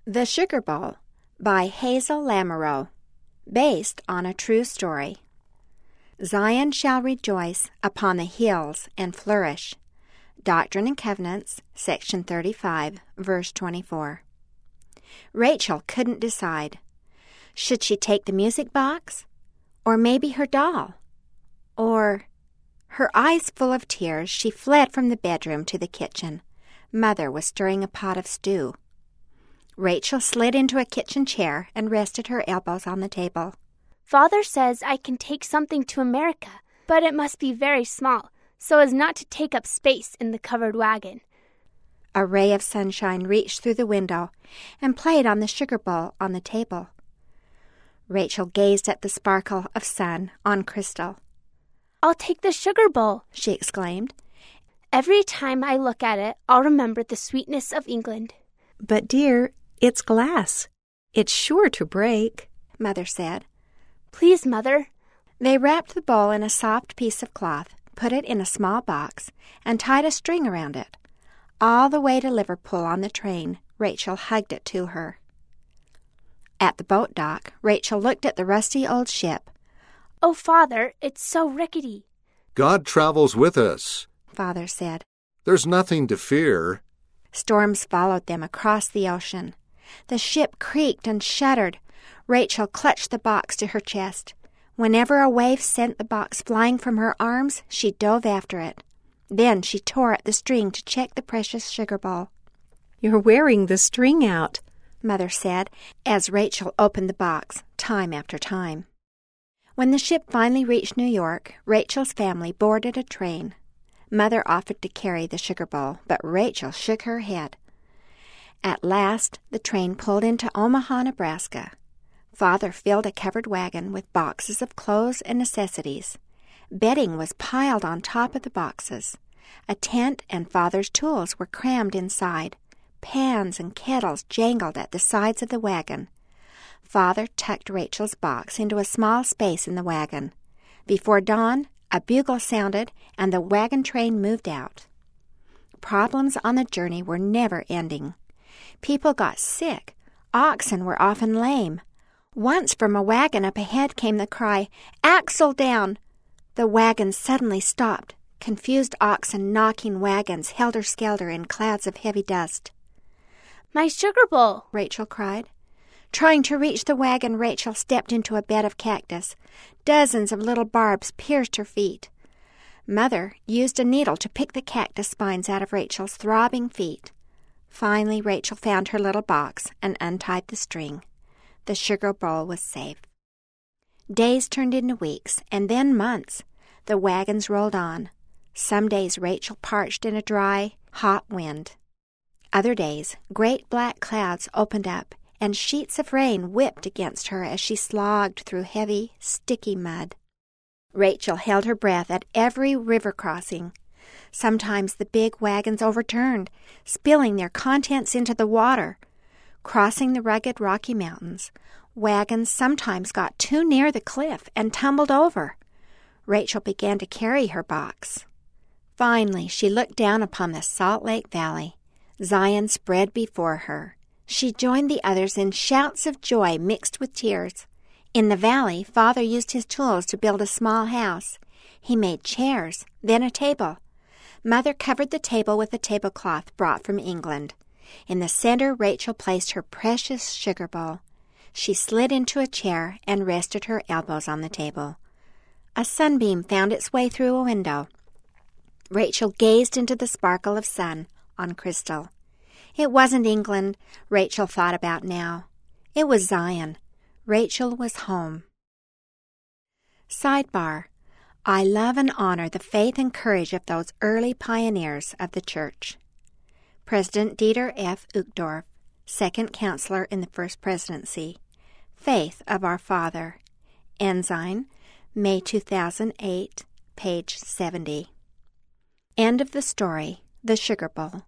The Sugar Bowl by Hazel Lamoureux, based on a true story. Zion shall rejoice upon the hills and flourish. Doctrine and Covenants, section 35, verse 24. Rachel couldn't decide. Should she take the music box? Or maybe her doll? Or... Her eyes full of tears, she fled from the bedroom to the kitchen. Mother was stirring a pot of stew. Rachel slid into a kitchen chair and rested her elbows on the table. Father says I can take something to America, but it must be very small, so as not to take up space in the covered wagon. A ray of sunshine reached through the window and played on the sugar bowl on the table. Rachel gazed at the sparkle of sun on crystal. I'll take the sugar bowl, she exclaimed. Every time I look at it, I'll remember the sweetness of England. But, dear, it's glass. It's sure to break, Mother said. Please, Mother. They wrapped the bowl in a soft piece of cloth, put it in a small box, and tied a string around it. All the way to Liverpool on the train, Rachel hugged it to her. At the boat dock, Rachel looked at the rusty old ship. Oh, Father, it's so rickety. God travels with us, Father said. There's nothing to fear. Storms followed them across the ocean. The ship creaked and shuddered. Rachel clutched the box to her chest. Whenever a wave sent the box flying from her arms, she dove after it. Then she tore at the string to check the precious sugar bowl. You're wearing the string out, Mother said, as Rachel opened the box, time after time. When the ship finally reached New York, Rachel's family boarded a train. Mother offered to carry the sugar bowl, but Rachel shook her head. At last, the train pulled into Omaha, Nebraska. Father filled a covered wagon with boxes of clothes and necessities. Bedding was piled on top of the boxes. A tent and Father's tools were crammed inside. Pans and kettles jangled at the sides of the wagon. Father tucked Rachel's box into a small space in the wagon. Before dawn, a bugle sounded, and the wagon train moved out. Problems on the journey were never ending. People got sick. Oxen were often lame. Once from a wagon up ahead came the cry, "Axle down!" The wagon suddenly stopped, confused oxen knocking wagons helter-skelter in clouds of heavy dust. My sugar bowl, Rachel cried. Trying to reach the wagon, Rachel stepped into a bed of cactus. Dozens of little barbs pierced her feet. Mother used a needle to pick the cactus spines out of Rachel's throbbing feet. Finally, Rachel found her little box and untied the string. The sugar bowl was safe. Days turned into weeks, and then months. The wagons rolled on. Some days Rachel parched in a dry, hot wind. Other days, great black clouds opened up, and sheets of rain whipped against her as she slogged through heavy, sticky mud. Rachel held her breath at every river crossing. Sometimes the big wagons overturned, spilling their contents into the water. Crossing the rugged Rocky Mountains, wagons sometimes got too near the cliff and tumbled over. Rachel began to carry her box. Finally, she looked down upon the Salt Lake Valley. Zion spread before her. She joined the others in shouts of joy mixed with tears. In the valley, Father used his tools to build a small house. He made chairs, then a table. Mother covered the table with a tablecloth brought from England. In the center, Rachel placed her precious sugar bowl. She slid into a chair and rested her elbows on the table. A sunbeam found its way through a window. Rachel gazed into the sparkle of sun on crystal. It wasn't England, Rachel thought about now. It was Zion. Rachel was home. Sidebar: I love and honor the faith and courage of those early pioneers of the church. President Dieter F. Uchtdorf, second counselor in the First Presidency. Faith of Our Father. Ensign, May 2008, page 70. End of the story, The Sugar Bowl.